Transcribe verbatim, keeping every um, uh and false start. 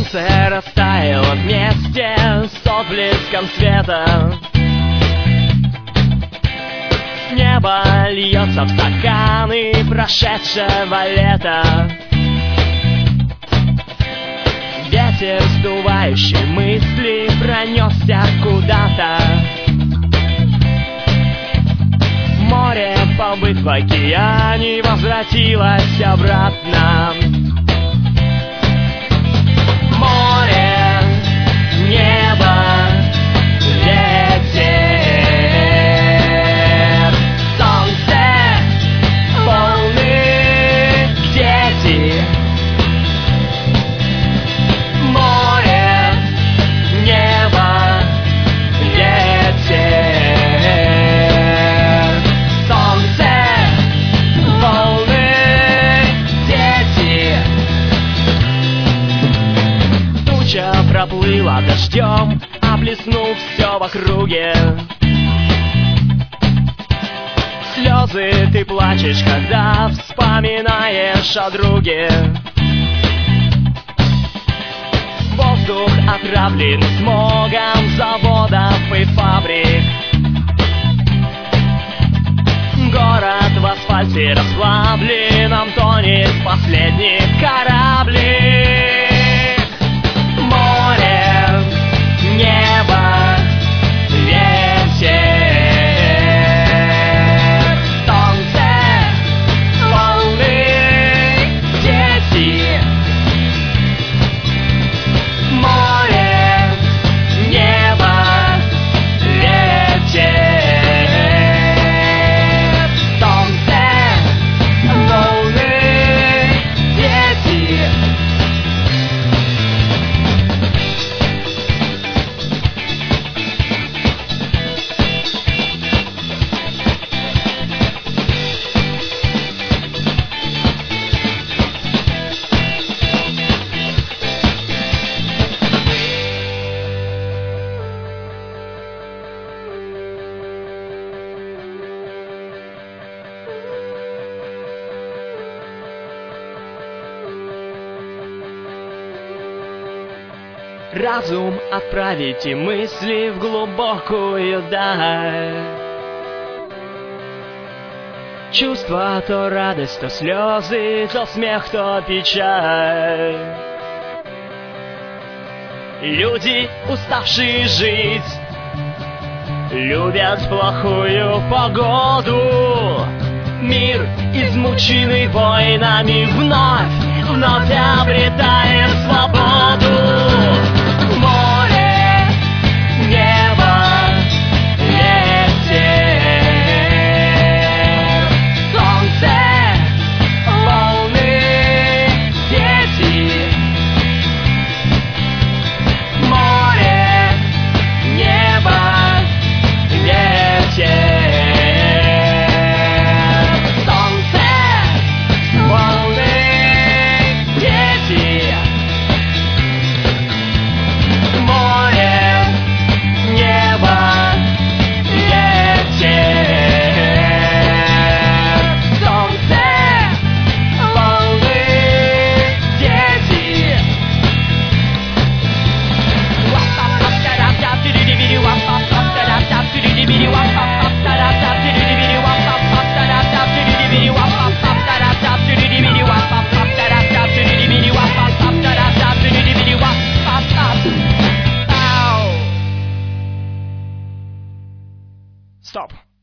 Солнце растаяло вместе с отблеском света. С неба льется в стаканы прошедшего лета. Ветер, сдувающий мысли, пронесся куда-то. Море, побыв в океане, возвратилось обратно. Море, небо, ветер, солнце, волны, дети. Море, небо, ветер, солнце, волны, дети. Туча проплыла дождем, оплеснув все в округе. Слезы ты плачешь, когда вспоминаешь о друге. Воздух отравлен смогом заводов и фабрик. Город в асфальте расслаблен, тонет в последних кораблик. Море, небо, ветер, солнце, волны, дети. Море, небо, ветер, солнце, волны, дети. Разум отправите мысли в глубокую даль. Чувства то радость, то слезы, то смех, то печаль. Люди, уставшие жить, любят плохую погоду. Мир, измученный войнами, вновь, вновь обретает свободу. Море, небо, ветер, солнце, волны, дети. Море, небо, ветер, солнце, волны, дети. Море, небо, ветер, солнце, волны, дети. Stop.